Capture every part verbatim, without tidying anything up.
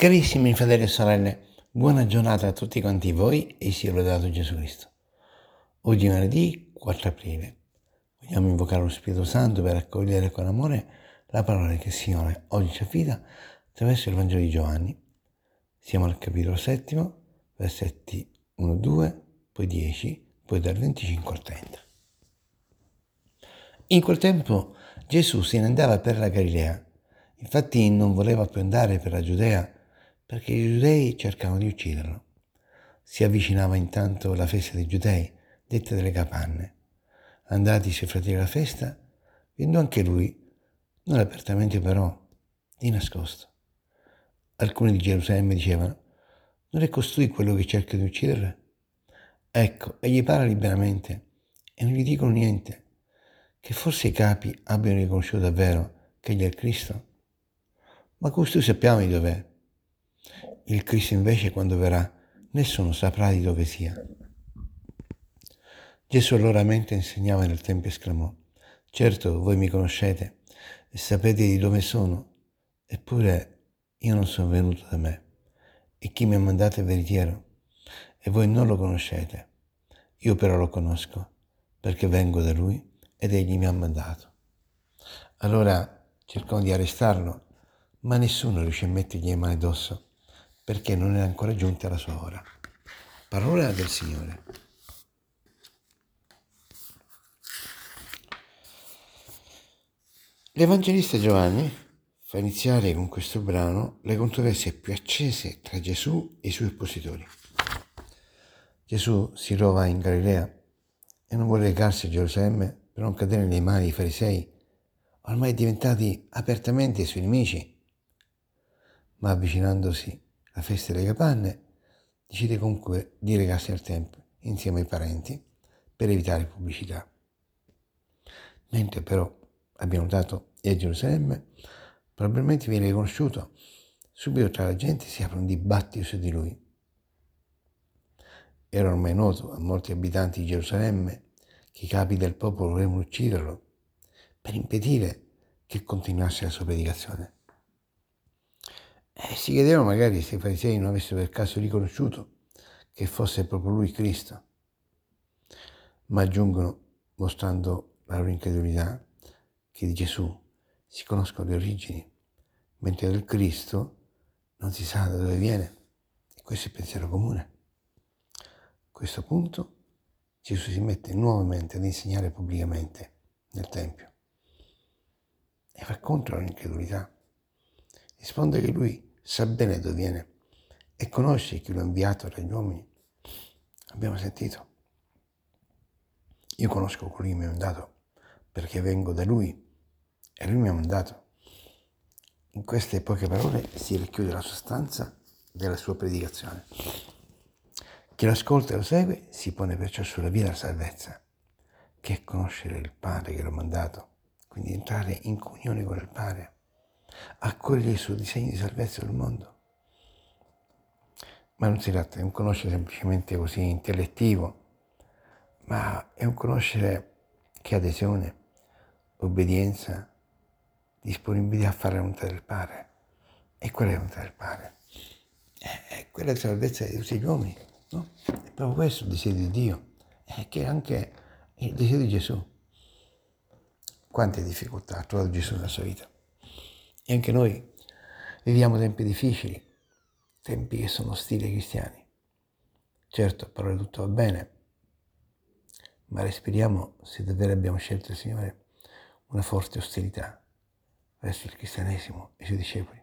Carissimi fratelli e sorelle, buona giornata a tutti quanti voi e sia lodato Gesù Cristo. Oggi è venerdì quattro aprile. Vogliamo invocare lo Spirito Santo per accogliere con amore la parola che il Signore oggi ci affida attraverso il Vangelo di Giovanni. Siamo al capitolo settimo, versetti uno due, poi dieci, poi dal venticinque al trenta. In quel tempo Gesù se ne andava per la Galilea. Infatti non voleva più andare per la Giudea perché i giudei cercavano di ucciderlo. Si avvicinava intanto la festa dei giudei, detta delle capanne. Andati i suoi fratelli alla festa, vi andò anche lui, non apertamente però, di nascosto. Alcuni di Gerusalemme dicevano: non è costui quello che cerca di ucciderla? Ecco, egli parla liberamente e non gli dicono niente. Che forse i capi abbiano riconosciuto davvero che egli è il Cristo? Ma costui sappiamo di dov'è. Il Cristo invece, quando verrà, nessuno saprà di dove sia. Gesù allora, mentre insegnava nel Tempio, esclamò: certo, voi mi conoscete e sapete di dove sono, eppure io non sono venuto da me, e chi mi ha mandato è veritiero, e voi non lo conoscete. Io però lo conosco, perché vengo da lui ed egli mi ha mandato. Allora cercò di arrestarlo, ma nessuno riuscì a mettergli le mani addosso, perché non era ancora giunta la sua ora. Parola del Signore. L'Evangelista Giovanni fa iniziare con questo brano le controversie più accese tra Gesù e i suoi oppositori. Gesù si trova in Galilea e non vuole recarsi a Gerusalemme per non cadere nelle mani dei farisei, ormai diventati apertamente suoi nemici, ma avvicinandosi alla festa delle capanne decide comunque di recarsi al Tempio insieme ai parenti per evitare pubblicità. Mentre però, abbiamo notato, è a Gerusalemme, probabilmente viene riconosciuto, subito tra la gente si apre un dibattito su di lui. Era ormai noto a molti abitanti di Gerusalemme che i capi del popolo volevano ucciderlo per impedire che continuasse la sua predicazione. E si chiedevano magari se i farisei non avessero per caso riconosciuto che fosse proprio lui Cristo, ma aggiungono, mostrando la loro incredulità, che di Gesù si conoscono le origini, mentre del Cristo non si sa da dove viene, e questo è il pensiero comune. A questo punto Gesù si mette nuovamente ad insegnare pubblicamente nel Tempio e va contro l'incredulità. Risponde che lui sa bene dove viene e conosce chi lo ha inviato tra gli uomini. Abbiamo sentito. Io conosco colui che mi ha mandato perché vengo da lui e lui mi ha mandato. In queste poche parole si racchiude la sostanza della sua predicazione. Chi lo ascolta e lo segue si pone perciò sulla via della salvezza, che è conoscere il Padre che l'ha mandato, quindi entrare in comunione con il Padre, accogliere il suo disegno di salvezza del mondo. Ma non si tratta di un conoscere semplicemente così intellettivo, ma è un conoscere che ha adesione, obbedienza, disponibilità a fare la volontà del Padre. E quella è la volontà del Padre. È quella è la salvezza di tutti gli uomini, no? È proprio questo il desiderio di Dio, è che è anche il desiderio di Gesù. Quante difficoltà ha trovato Gesù nella sua vita. E anche noi viviamo tempi difficili, tempi che sono ostili ai cristiani. Certo, a parole tutto va bene, ma respiriamo, se davvero abbiamo scelto il Signore, una forte ostilità verso il cristianesimo e i suoi discepoli.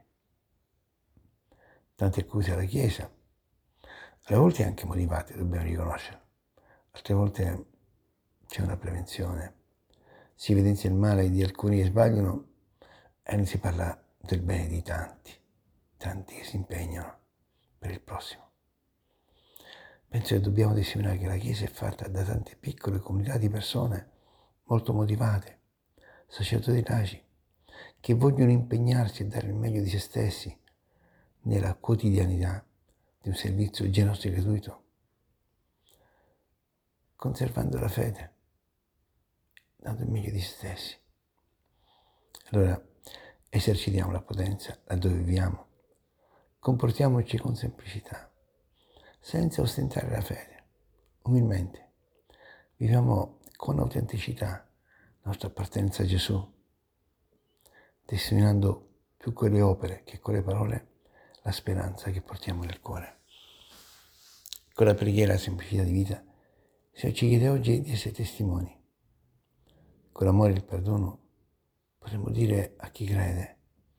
Tante accuse alla Chiesa, alle volte anche motivate, dobbiamo riconoscere. Altre volte c'è una prevenzione, si evidenzia il male di alcuni che sbagliano e non si parla del bene di tanti, tanti che si impegnano per il prossimo. Penso che dobbiamo testimoniare che la Chiesa è fatta da tante piccole comunità di persone molto motivate, sacerdoti laici, che vogliono impegnarsi a dare il meglio di se stessi nella quotidianità di un servizio generoso e gratuito, conservando la fede, dando il meglio di se stessi. Allora esercitiamo la potenza laddove viviamo, comportiamoci con semplicità, senza ostentare la fede, umilmente. Viviamo con autenticità la nostra appartenenza a Gesù, testimoniando più con le opere che con le parole la speranza che portiamo nel cuore. Con la preghiera e la semplicità di vita, il Signore ci chiede oggi di essere testimoni. Con l'amore e il perdono potremmo dire a chi crede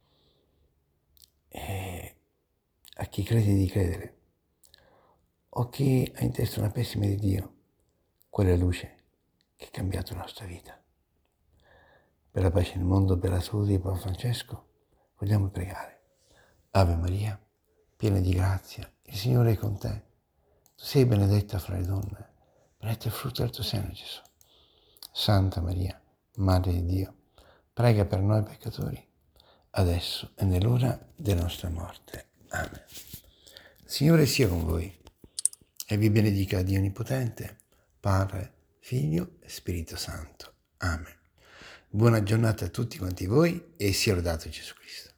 e a chi crede di credere, o chi ha in testa una pessima di Dio, quella luce che ha cambiato la nostra vita. Per la pace nel mondo, per la salute di Papa Francesco, vogliamo pregare. Ave Maria, piena di grazia, il Signore è con te. Tu sei benedetta fra le donne, benedetto il frutto del tuo seno, Gesù. Santa Maria, Madre di Dio, prega per noi peccatori, adesso e nell'ora della nostra morte. Amen. Il Signore sia con voi e vi benedica Dio Onnipotente, Padre, Figlio e Spirito Santo. Amen. Buona giornata a tutti quanti voi e sia lodato Gesù Cristo.